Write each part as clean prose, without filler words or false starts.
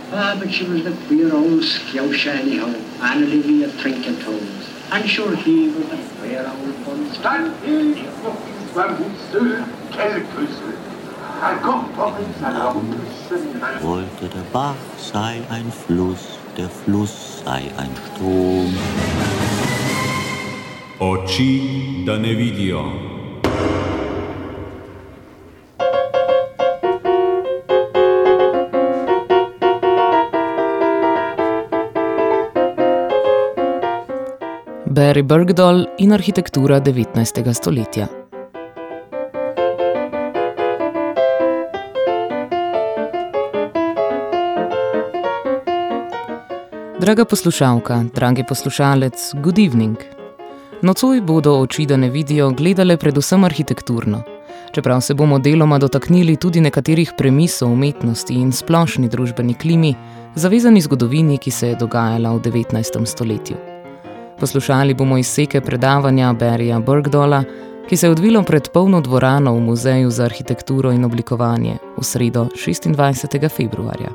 But she was the queer old scouse anyhow, and Olivia drinking toes. And sure he was the queer old bun. Stand here, fucking Bambusstühle, Kellküsse. Wollte der Bach sei ein Fluss, der Fluss sei ein Strom. Oči da ne vidijo. Barry Burgdoll in arhitektura 19. stoletja. Draga poslušalka, dragi poslušalec, good evening. Nocoj bodo oči, da ne vidijo, gledale predvsem arhitekturno. Čeprav se bomo deloma dotaknili tudi nekaterih premis o umetnosti in splošni družbeni klimi, zavezani zgodovini, ki se je dogajala v 19. stoletju. Poslušali bomo izseke predavanja Barryja Burgdolla, ki se je odvilo pred polno dvorano v Muzeju za arhitekturo in oblikovanje v sredo 26. februarja.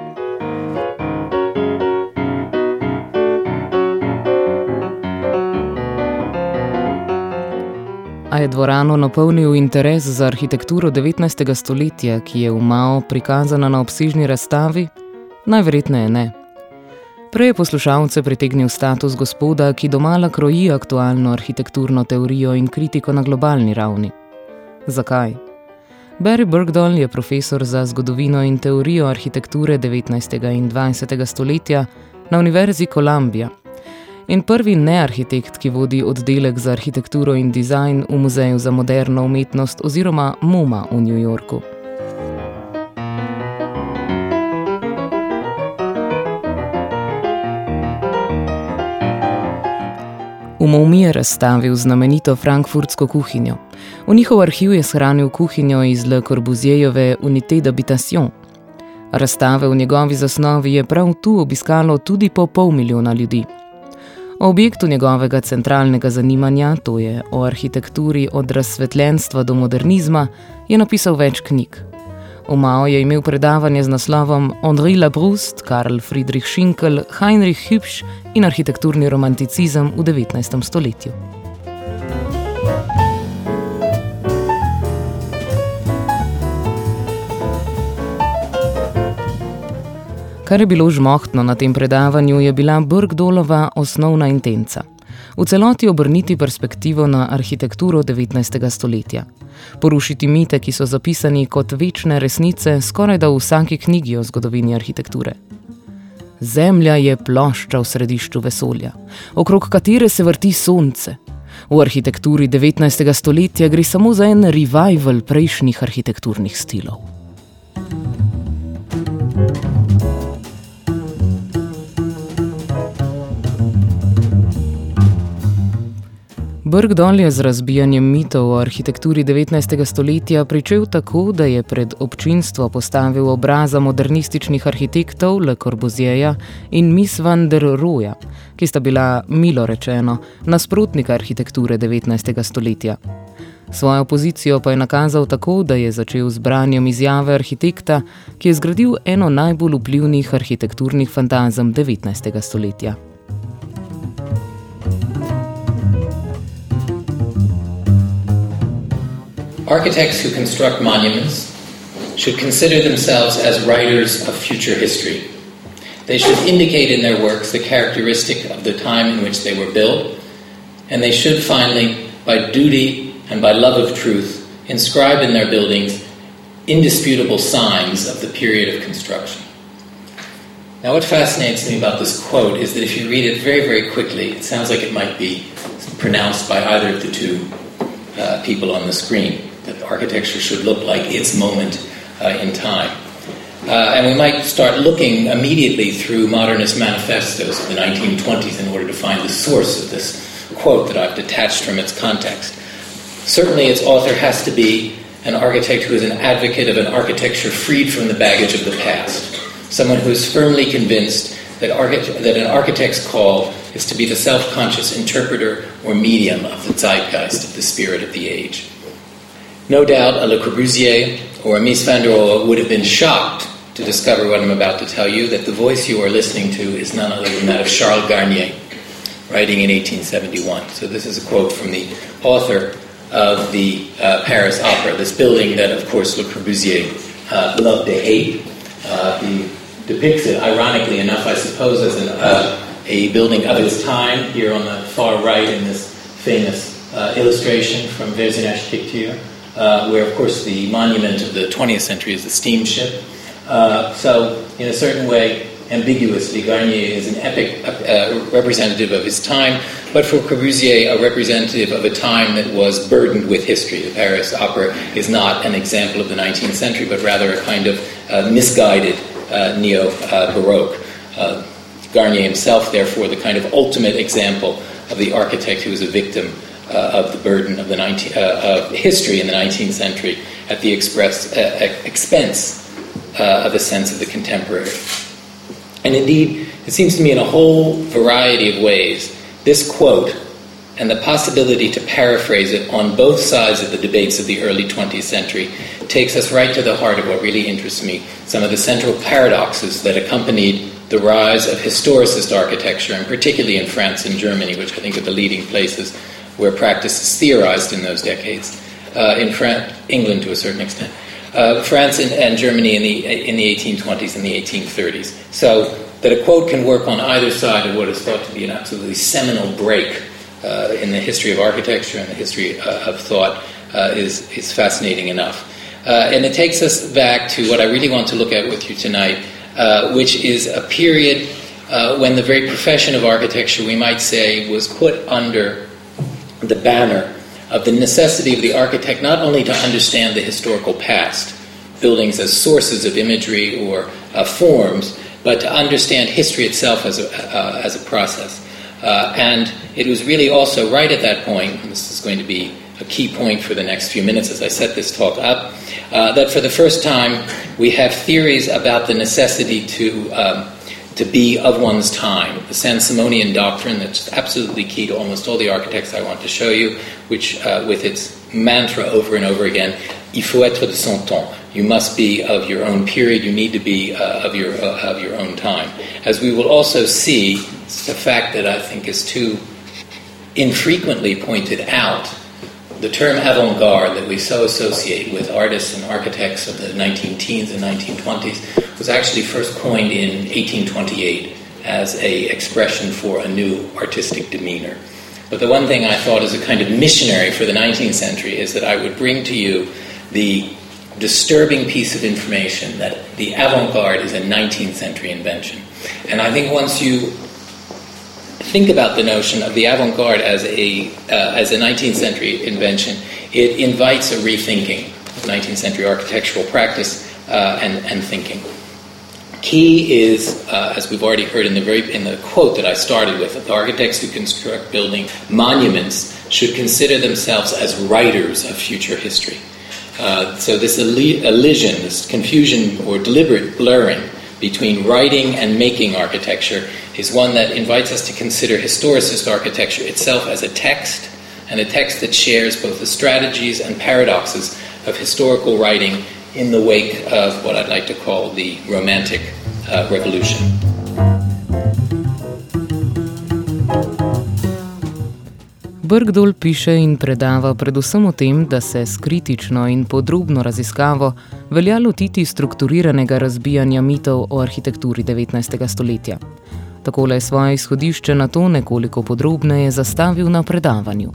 A je dvorano napolnil interes za arhitekturo 19. stoletja, ki je v Mao prikazana na obsežni razstavi? Najverjetneje ne. Prej je poslušalce pritegnil status gospoda, ki domala kroji aktualno arhitekturno teorijo in kritiko na globalni ravni. Zakaj? Barry Burgdoll je profesor za zgodovino in teorijo arhitekture 19. in 20. stoletja na Univerzi Columbia in prvi nearhitekt, ki vodi oddelek za arhitekturo in dizajn v Muzeju za moderno umetnost oziroma MoMA v New Yorku. V MoMI je razstavil znamenito frankfurtsko kuhinjo. V njihov arhiv je shranil kuhinjo iz Le Corbusierjeve Unité d'habitation. Razstave v njegovi zasnovi je prav tu obiskalo tudi po 500 000 ljudi. O objektu njegovega centralnega zanimanja, to je o arhitekturi od razsvetljenstva do modernizma, je napisal več knjig. V Mao je imel predavanje z naslovom Henri Labrouste, Karl Friedrich Schinkel, Heinrich Hübsch in arhitekturni romanticizem v 19. stoletju. Kar je bilo žmohtno na tem predavanju, je bila Burgdollova osnovna intenca. V celoti obrniti perspektivo na arhitekturo 19. stoletja. Porušiti mite, ki so zapisani kot večne resnice skorajda v vsaki knjigi o zgodovini arhitekture. Zemlja je plošča v središču vesolja, okrog katere se vrti sonce. V arhitekturi 19. stoletja gre samo za en revival prejšnjih arhitekturnih stilov. Burgdoll je z razbijanjem mitov o arhitekturi 19. stoletja pričel tako, da je pred občinstvo postavil obraza modernističnih arhitektov Le Corbusierja in Mies van der Roheja, ki sta bila, milo rečeno, nasprotnika arhitekture 19. stoletja. Svojo pozicijo pa je nakazal tako, da je začel z branjem izjave arhitekta, ki je zgradil eno najbolj vplivnih arhitekturnih fantazem 19. stoletja. Architects who construct monuments should consider themselves as writers of future history. They should indicate in their works the characteristic of the time in which they were built, and they should finally, by duty and by love of truth, inscribe in their buildings indisputable signs of the period of construction. Now, what fascinates me about this quote is that if you read it very, very quickly, it sounds like it might be pronounced by either of the two people on the screen, that architecture should look like its moment in time. And we might start looking immediately through modernist manifestos of the 1920s in order to find the source of this quote that I've detached from its context. Certainly its author has to be an architect who is an advocate of an architecture freed from the baggage of the past, someone who is firmly convinced that an architect's call is to be the self-conscious interpreter or medium of the zeitgeist, of the spirit of the age. No doubt a Le Corbusier or a Mies van der Rohe would have been shocked to discover what I'm about to tell you, that the voice you are listening to is none other than that of Charles Garnier, writing in 1871. So this is a quote from the author of the Paris Opera, this building that, of course, Le Corbusier loved to hate. He depicts it, ironically enough, I suppose, as a building of its time, here on the far right in this famous illustration from Vers une Architecture, where, of course, the monument of the 20th century is the steamship. So, in a certain way, ambiguously, Garnier is an epic representative of his time, but for Corbusier, a representative of a time that was burdened with history. The Paris Opera is not an example of the 19th century, but rather a kind of misguided neo-Baroque. Garnier himself, therefore, the kind of ultimate example of the architect who was a victim of the burden of of history in the 19th century at the expense of a sense of the contemporary. And indeed, it seems to me in a whole variety of ways, this quote and the possibility to paraphrase it on both sides of the debates of the early 20th century takes us right to the heart of what really interests me, some of the central paradoxes that accompanied the rise of historicist architecture, and particularly in France and Germany, which I think are the leading places where practice is theorized in those decades. In England to a certain extent. France and Germany in the 1820s and the 1830s. So that a quote can work on either side of what is thought to be an absolutely seminal break in the history of architecture and the history of thought is fascinating enough. And it takes us back to what I really want to look at with you tonight, which is a period when the very profession of architecture, we might say, was put under the banner of the necessity of the architect not only to understand the historical past, buildings as sources of imagery or forms, but to understand history itself as a process. And it was really also right at that point, and this is going to be a key point for the next few minutes as I set this talk up, that for the first time we have theories about the necessity to be of one's time. The Saint-Simonian doctrine that's absolutely key to almost all the architects I want to show you, which with its mantra over and over again, il faut être de son temps. You must be of your own period. You need to be of your own time. As we will also see, it's a fact that I think is too infrequently pointed out, the term avant-garde that we so associate with artists and architects of the 19-teens and 1920s was actually first coined in 1828 as an expression for a new artistic demeanor. But the one thing I thought as a kind of missionary for the 19th century is that I would bring to you the disturbing piece of information that the avant-garde is a 19th century invention. And I think once you think about the notion of the avant-garde as a 19th century invention, it invites a rethinking of 19th century architectural practice and thinking. Key is, as we've already heard in the quote that I started with, that the architects who construct building monuments should consider themselves as writers of future history. So this elision, this confusion or deliberate blurring between writing and making architecture is one that invites us to consider historicist architecture itself as a text, and a text that shares both the strategies and paradoxes of historical writing in the wake of what I'd like to call the Romantic Revolution. Bergdoll piše in predava predvsem o tem, da se s kritično in podrobno raziskavo velja lotiti strukturiranega razbijanja mitov o arhitekturi 19. stoletja. Takole je svoje izhodišče na to nekoliko podrobneje zastavil na predavanju.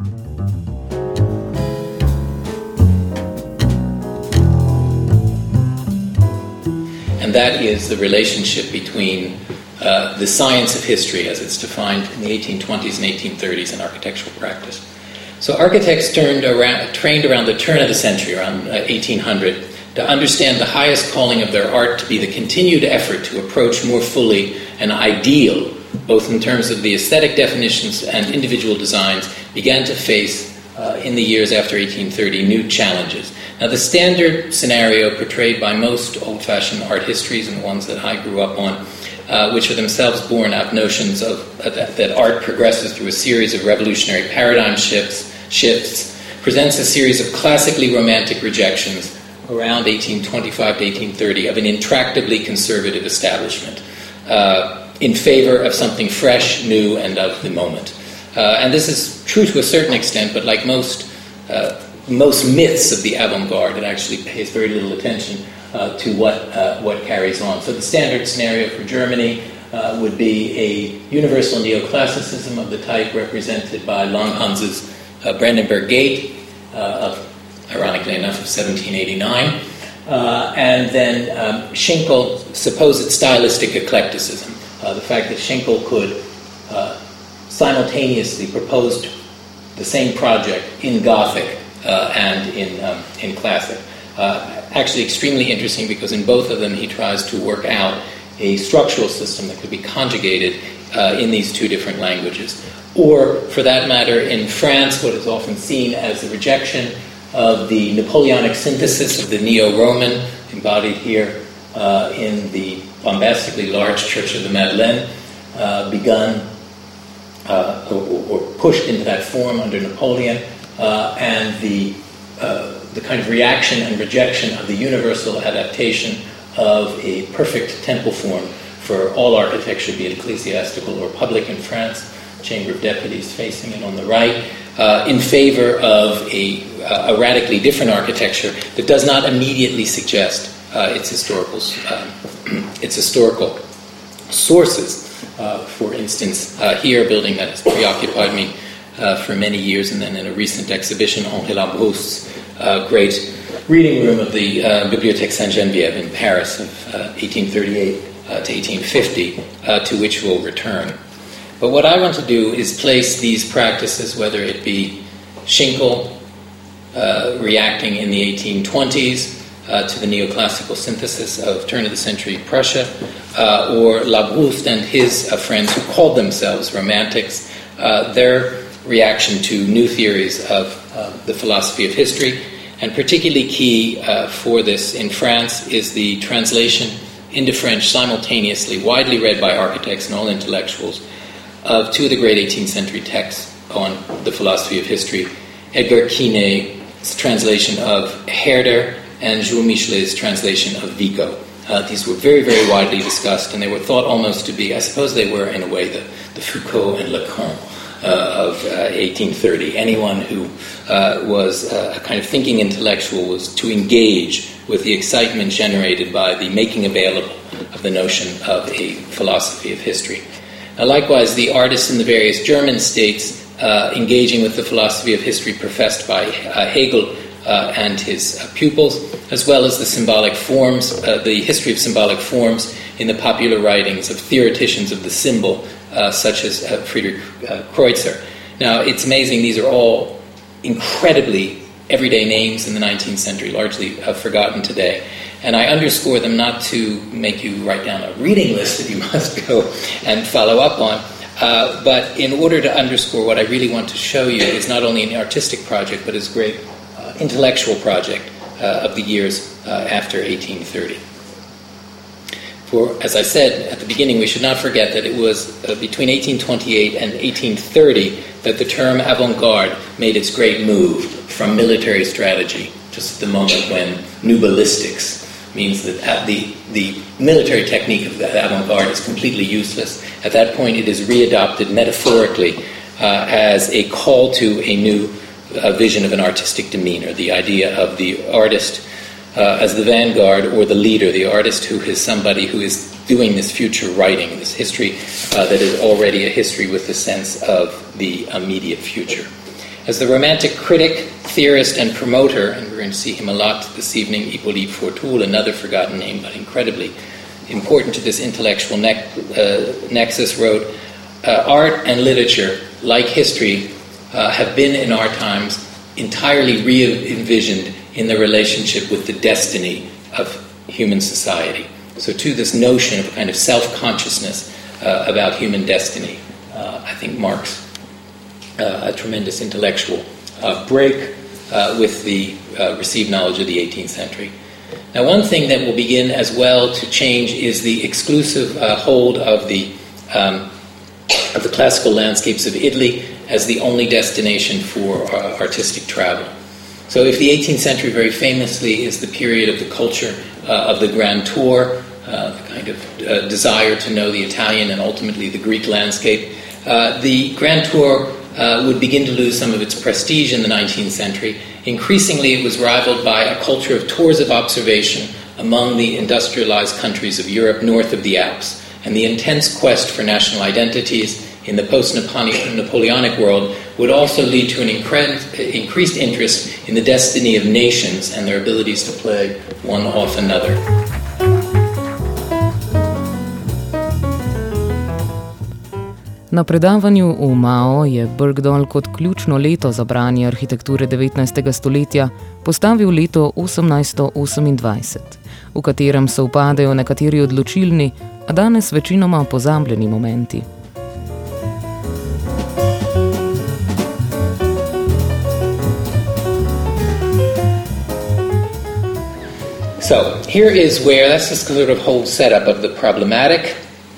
And that is the relationship between the science of history as it's defined in the 1820s and 1830s in architectural practice. So architects trained around the turn of the century, around 1800, to understand the highest calling of their art to be the continued effort to approach more fully an ideal, both in terms of the aesthetic definitions and individual designs, began to face, in the years after 1830, new challenges. Now, the standard scenario portrayed by most old-fashioned art histories, and the ones that I grew up on, which are themselves born out of notions of that art progresses through a series of revolutionary paradigm shifts, presents a series of classically romantic rejections around 1825 to 1830 of an intractably conservative establishment in favor of something fresh, new, and of the moment. And this is true to a certain extent, but like most myths of the avant-garde, it actually pays very little attention to what carries on. So the standard scenario for Germany would be a universal neoclassicism of the type represented by Langhans's Brandenburg Gate, ironically enough, of 1789, and then Schinkel's supposed stylistic eclecticism, the fact that Schinkel could simultaneously propose the same project in Gothic and in Classic. Actually extremely interesting because in both of them he tries to work out a structural system that could be conjugated in these two different languages. Or, for that matter, in France, what is often seen as the rejection of the Napoleonic synthesis of the Neo-Roman, embodied here in the bombastically large Church of the Madeleine, begun or pushed into that form under Napoleon, and the kind of reaction and rejection of the universal adaptation of a perfect temple form for all architecture, be it ecclesiastical or public in France, Chamber of Deputies facing it on the right, in favor of a radically different architecture that does not immediately suggest its historical sources. For instance, here, a building that has preoccupied me for many years, and then in a recent exhibition, Henri Labrousse's great reading room of the Bibliothèque Sainte-Geneviève in Paris of 1838 to 1850, to which we'll return. But what I want to do is place these practices, whether it be Schinkel reacting in the 1820s to the neoclassical synthesis of turn-of-the-century Prussia, or Labrousse and his friends who called themselves Romantics, their reaction to new theories of the philosophy of history. And particularly key for this in France is the translation into French simultaneously, widely read by architects and all intellectuals, of two of the great 18th century texts on the philosophy of history, Edgar Quinet's translation of Herder and Jules Michelet's translation of Vico. These were very, very widely discussed, and they were thought almost to be, I suppose they were in a way, the Foucault and Lacan of 1830. Anyone who was a kind of thinking intellectual was to engage with the excitement generated by the making available of the notion of a philosophy of history. Now, likewise, the artists in the various German states engaging with the philosophy of history professed by Hegel and his pupils, as well as the symbolic forms, the history of symbolic forms in the popular writings of theoreticians of the symbol, such as Friedrich Kreutzer. Now, it's amazing, these are all incredibly everyday names in the 19th century, largely forgotten today. And I underscore them not to make you write down a reading list that you must go and follow up on, but in order to underscore what I really want to show you is not only an artistic project, but as great intellectual project of the years after 1830. For, as I said at the beginning, we should not forget that it was between 1828 and 1830 that the term avant-garde made its great move from military strategy, just at the moment when new ballistics means that the military technique of the avant-garde is completely useless. At that point, it is readopted metaphorically as a call to a new vision of an artistic demeanor, the idea of the artist as the vanguard or the leader, the artist who is somebody who is doing this future writing, this history that is already a history with the sense of the immediate future. As the Romantic critic, theorist, and promoter, and we're going to see him a lot this evening, Hippolyte Fortoul, another forgotten name but incredibly important to this intellectual nexus, wrote, art and literature, like history, have been in our times entirely re-envisioned in the relationship with the destiny of human society. So to this notion of a kind of self-consciousness about human destiny, I think marks a tremendous intellectual break with the received knowledge of the 18th century. Now, one thing that will begin as well to change is the exclusive hold of the classical landscapes of Italy as the only destination for artistic travel. So if the 18th century very famously is the period of the culture of the Grand Tour, the kind of desire to know the Italian and ultimately the Greek landscape, the Grand Tour would begin to lose some of its prestige in the 19th century. Increasingly, it was rivaled by a culture of tours of observation among the industrialized countries of Europe north of the Alps. And the intense quest for national identities in the post-Napoleonic world would also lead to an increased interest in the destiny of nations and their abilities to play one off another. Na predavanju v Mao je Bergdoll kot ključno leto za branje arhitekture 19. stoletja postavil leto 1828, v katerem se upadejo nekateri odločilni, a danes večinoma pozabljeni momenti. So, here is where, that's the sort of whole setup of the problematic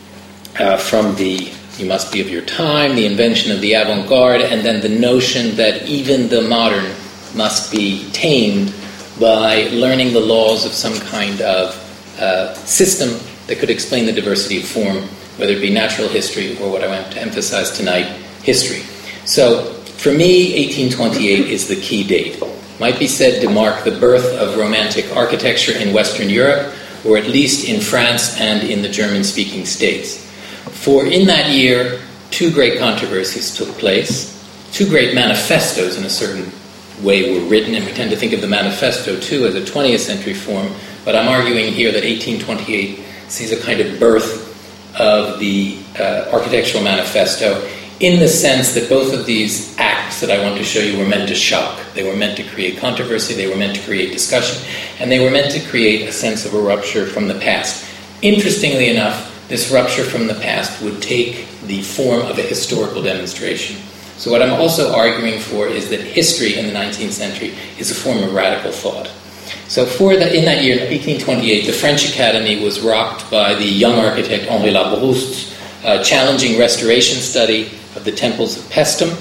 from the you must be of your time, the invention of the avant-garde, and then the notion that even the modern must be tamed by learning the laws of some kind of system that could explain the diversity of form, whether it be natural history or what I want to emphasize tonight, history. So, for me, 1828 is the key date. Might be said to mark the birth of Romantic architecture in Western Europe, or at least in France and in the German-speaking states. For in that year, two great controversies took place. Two great manifestos in a certain way were written, and we tend to think of the manifesto too as a 20th century form, but I'm arguing here that 1828 sees a kind of birth of the architectural manifesto in the sense that both of these acts that I want to show you were meant to shock. They were meant to create controversy, they were meant to create discussion, and they were meant to create a sense of a rupture from the past. Interestingly enough, this rupture from the past would take the form of a historical demonstration. So what I'm also arguing for is that history in the 19th century is a form of radical thought. So in that year, 1828, the French Academy was rocked by the young architect Henri Labrouste's challenging restoration study of the temples of Paestum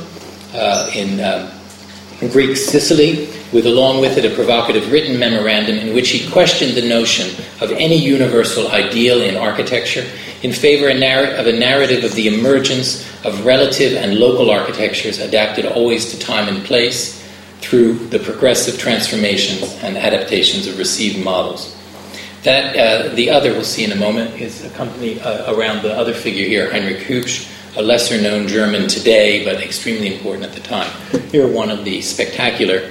in Greek Sicily, with along with it a provocative written memorandum in which he questioned the notion of any universal ideal in architecture in favor of a narrative of the emergence of relative and local architectures adapted always to time and place through the progressive transformations and adaptations of received models. That, the other, we'll see in a moment, is accompanied around the other figure here, Heinrich Hübsch, a lesser-known German today, but extremely important at the time. Here are one of the spectacular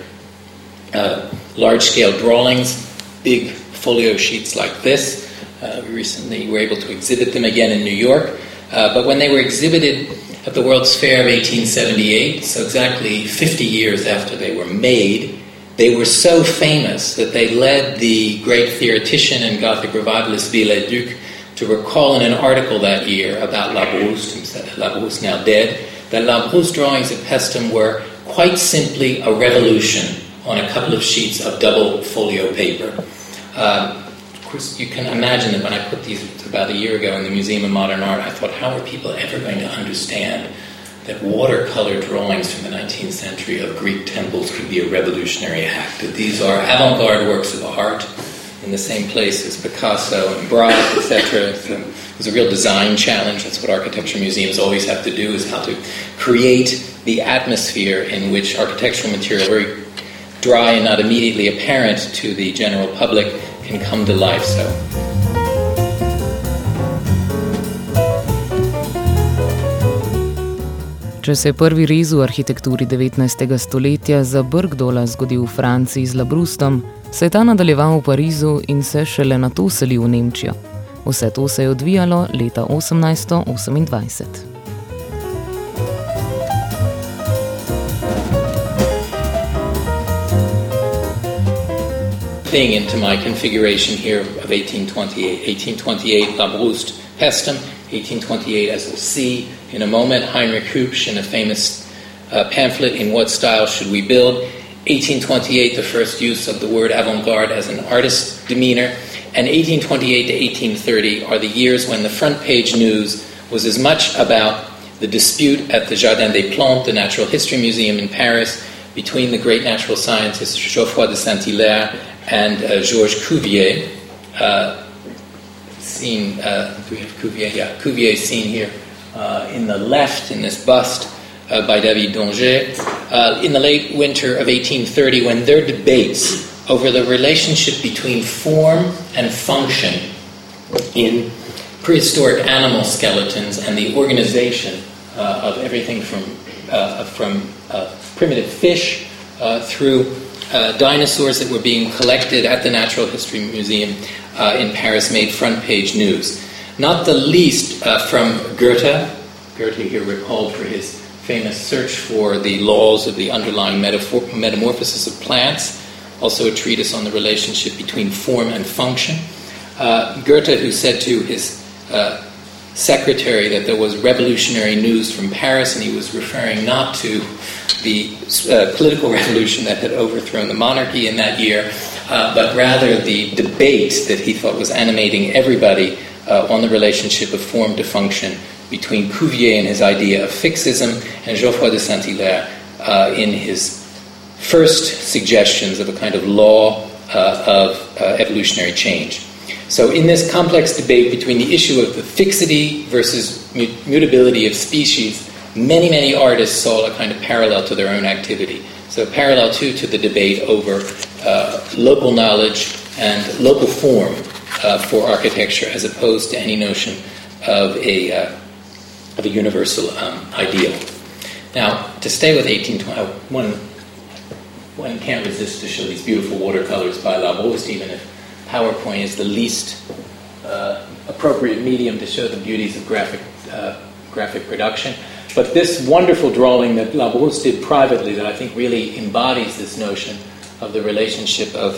large-scale drawings, big folio sheets like this. We recently were able to exhibit them again in New York. But when they were exhibited at the World's Fair of 1878, so exactly 50 years after they were made, they were so famous that they led the great theoretician and Gothic revivalist Viollet-le-Duc to recall in an article that year about Labrouste, now dead, that Labrouste's drawings at Paestum were quite simply a revolution on a couple of sheets of double folio paper. Of course, you can imagine that when I put these about a year ago in the Museum of Modern Art, I thought, how are people ever going to understand that watercolor drawings from the 19th century of Greek temples could be a revolutionary act, that these are avant-garde works of art in the same place as Picasso and Braque, etc. It was a real design challenge. That's what architecture museums always have to do, is how to create the atmosphere in which architectural material, very dry and not immediately apparent to the general public, can come to life. Če se je prvi rez v arhitekturi 19. stoletja za Bergdolla zgodil v Franciji z Labroustom, se je ta nadaljeval v Parizu in se šele nato selil v Nemčijo. Vse to se je odvijalo leta 1828. Thing into my configuration here of 1828. 1828, Labrouste, Paestum. 1828, as we'll see in a moment, Heinrich Hübsch in a famous pamphlet, In What Style Should We Build? 1828, the first use of the word avant-garde as an artist's demeanor. And 1828 to 1830 are the years when the front page news was as much about the dispute at the Jardin des Plantes, the Natural History Museum in Paris, between the great natural scientists Geoffroy de Saint-Hilaire and Georges Cuvier. Do we have Cuvier? Yeah, Cuvier seen here in the left in this bust by David Donget. In the late winter of 1830, when their debates over the relationship between form and function in prehistoric animal skeletons and the organization of everything from primitive fish through dinosaurs that were being collected at the Natural History Museum in Paris made front-page news. Not the least from Goethe. Goethe here recalled for his famous search for the laws of the underlying metamorphosis of plants, also a treatise on the relationship between form and function. Goethe, who said to his secretary that there was revolutionary news from Paris, and he was referring not to the political revolution that had overthrown the monarchy in that year, but rather the debate that he thought was animating everybody on the relationship of form to function between Cuvier and his idea of fixism and Geoffroy de Saint-Hilaire in his first suggestions of a kind of law of evolutionary change. So in this complex debate between the issue of the fixity versus mutability of species, many, many artists saw a kind of parallel to their own activity. So parallel too to the debate over local knowledge and local form for architecture, as opposed to any notion of a universal ideal. Now, to stay with 1820, one can't resist to show these beautiful watercolors by Labrouste, even if PowerPoint is the least appropriate medium to show the beauties of graphic production. But this wonderful drawing that Labrouste did privately, that I think really embodies this notion of the relationship of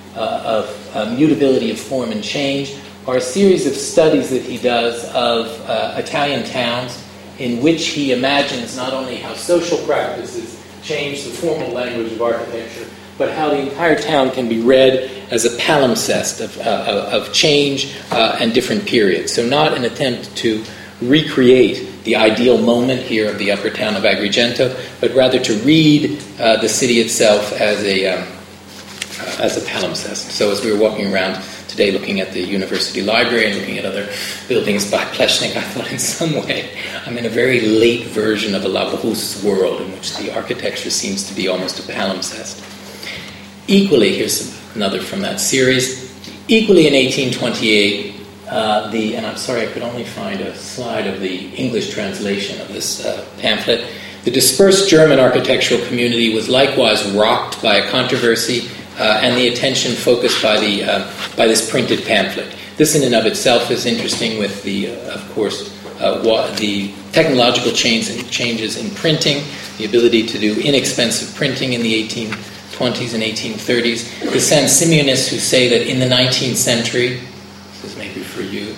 mutability of form and change, are a series of studies that he does of Italian towns in which he imagines not only how social practices change the formal language of architecture, but how the entire town can be read as a palimpsest of change and different periods. So not an attempt to recreate the ideal moment here of the upper town of Agrigento, but rather to read the city itself as a palimpsest. So as we were walking around today looking at the university library and looking at other buildings by Pleshnik, I thought in some way I'm in a very late version of a Labrouste world in which the architecture seems to be almost a palimpsest. Equally, here's another from that series, equally in 1828, and I'm sorry I could only find a slide of the English translation of this pamphlet, the dispersed German architectural community was likewise rocked by a controversy and the attention focused by this printed pamphlet. This in and of itself is interesting with the, of course, the technological changes in printing, the ability to do inexpensive printing in the 1820s and 1830s. The Saint-Simeonists who say that in the 19th century, this is maybe for you,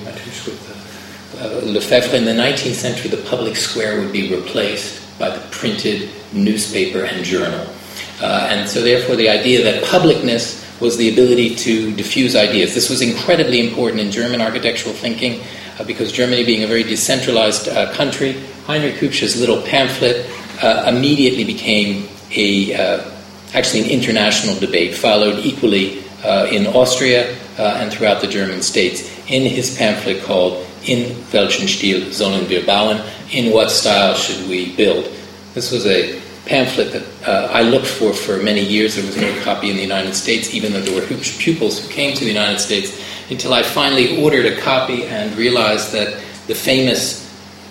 Lefebvre, in the 19th century the public square would be replaced by the printed newspaper and journal. And so therefore the idea that publicness was the ability to diffuse ideas. This was incredibly important in German architectural thinking because Germany being a very decentralized country, Heinrich Kübsch's little pamphlet immediately became actually an international debate, followed equally in Austria and throughout the German states, in his pamphlet called In welchen Stil sollen wir bauen? In what style should we build? This was a pamphlet that I looked for many years. There was no copy in the United States, even though there were pupils who came to the United States, until I finally ordered a copy and realized that the famous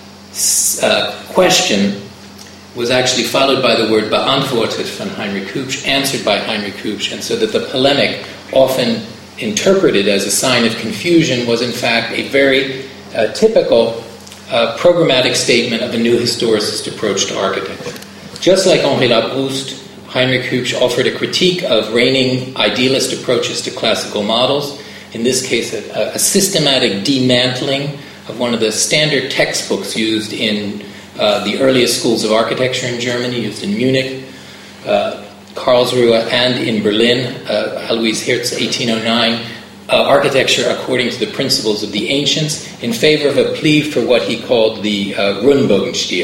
question was actually followed by the word beantwortet von Heinrich Kübsch, answered by Heinrich Kübsch, and so that the polemic, often interpreted as a sign of confusion, was in fact a very typical programmatic statement of a new historicist approach to architecture. Just like Henri Labrouste, Heinrich Kübsch offered a critique of reigning idealist approaches to classical models, in this case a systematic dismantling of one of the standard textbooks used in the earliest schools of architecture in Germany, used in Munich, Karlsruhe, and in Berlin, Alois Hirth's 1809, architecture according to the principles of the ancients, in favor of a plea for what he called the Rundbogenstil,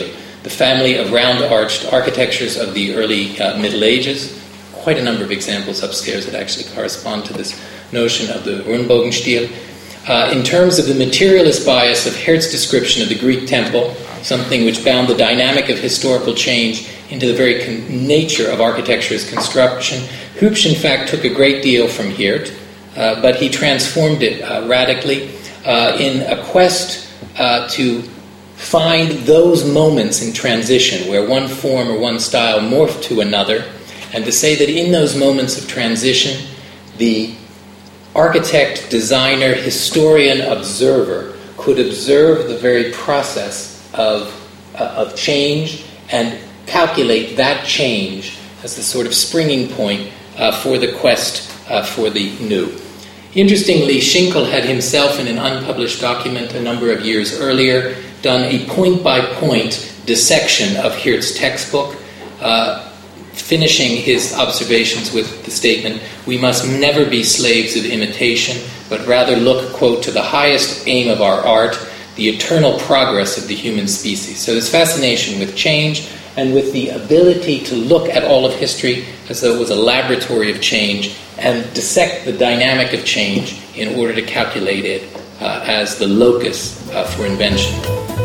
the family of round-arched architectures of the early Middle Ages. Quite a number of examples upstairs that actually correspond to this notion of the Rundbogenstil. In terms of the materialist bias of Hertz's description of the Greek temple, something which bound the dynamic of historical change into the very nature of architecture as construction, Hübsch, in fact, took a great deal from Hirt, but he transformed it radically in a quest to find those moments in transition where one form or one style morphed to another, and to say that in those moments of transition, the architect, designer, historian, observer could observe the very process of change and calculate that change as the sort of springing point for the quest for the new. Interestingly, Schinkel had himself, in an unpublished document a number of years earlier, done a point-by-point dissection of Hirt's textbook, finishing his observations with the statement, "We must never be slaves of imitation, but rather look, quote, to the highest aim of our art, the eternal progress of the human species." So this fascination with change and with the ability to look at all of history as though it was a laboratory of change and dissect the dynamic of change in order to calculate it as the locus for invention.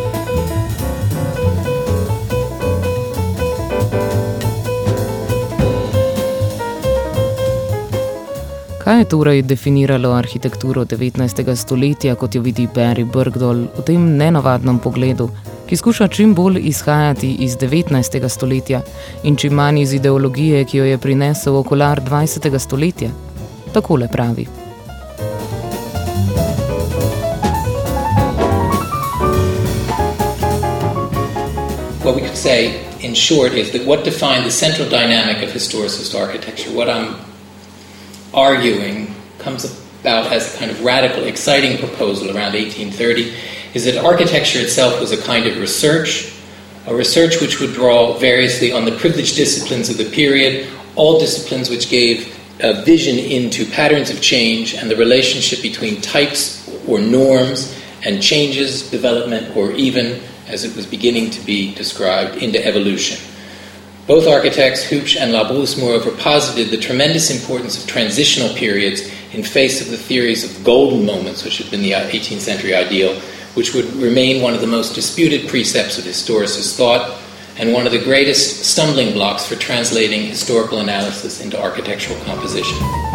Kaj je torej definiralo arhitekturo 19. stoletja, kot jo vidi Barry Burgdorf v tem nenavadnem pogledu, ki skuša čim bolj izhajati iz 19. stoletja in čim manj iz ideologije, ki jo je prinesel okolar 20. stoletja? Takole pravi. What we could say, in short, is that what defined the central dynamic of historicist architecture, what I'm arguing comes about as a kind of radical, exciting proposal around 1830, is that architecture itself was a kind of research, a research which would draw variously on the privileged disciplines of the period, all disciplines which gave a vision into patterns of change and the relationship between types or norms and changes, development, or even, as it was beginning to be described, into evolution. Both architects, Hübsch and Labrousse, moreover, posited the tremendous importance of transitional periods in face of the theories of golden moments, which had been the 18th century ideal, which would remain one of the most disputed precepts of historicist thought and one of the greatest stumbling blocks for translating historical analysis into architectural composition.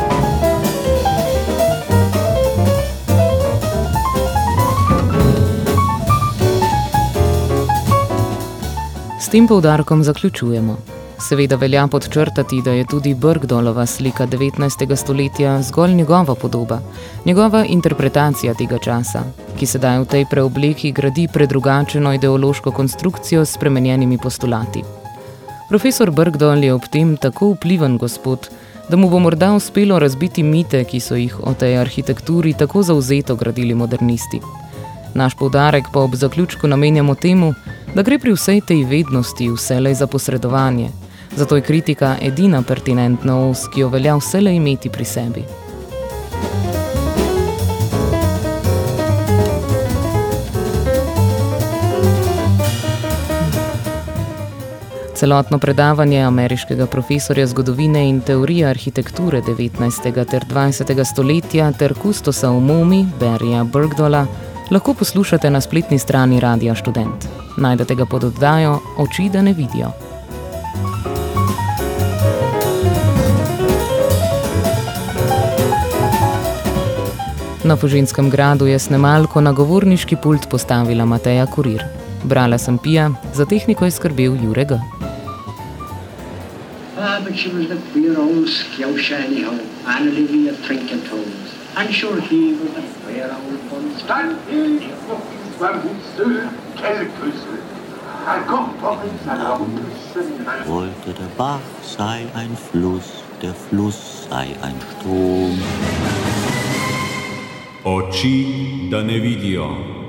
S tem poudarkom zaključujemo. Seveda velja podčrtati, da je tudi Burgdorfova slika 19. stoletja zgolj njegova podoba, njegova interpretacija tega časa, ki sedaj v tej preobleki gradi predrugačeno ideološko konstrukcijo s spremenjenimi postulati. Profesor Burgdorf je ob tem tako vpliven gospod, da mu bo morda uspelo razbiti mite, ki so jih o tej arhitekturi tako zavzeto gradili modernisti. Naš poudarek pa ob zaključku namenjamo temu, da gre pri vsej tej vednosti vselej za posredovanje, zato je kritika edina pertinentna os, ki jo velja vselej imeti pri sebi. Celotno predavanje ameriškega profesorja zgodovine in teorije arhitekture 19. ter 20. stoletja ter kustosa v MoMI, Barryja Burgdorfa, lahko poslušate na spletni strani Radia Študent. Najdete ga pod oddajo Oči, da ne vidijo. Na Fužinskem gradu je snemalko na govorniški pult postavila Mateja Kurir. Brala sem Pija, za tehniko je skrbel Jure G. But she was the queer old skjoush anyhow, Anna Livia drinking toes. I'm sure he was a queer old one. Stand in, Verwuste, Kelküsse. Wollte der Bach sei ein Fluss, der Fluss sei ein Strom. Oči, da ne vidijo.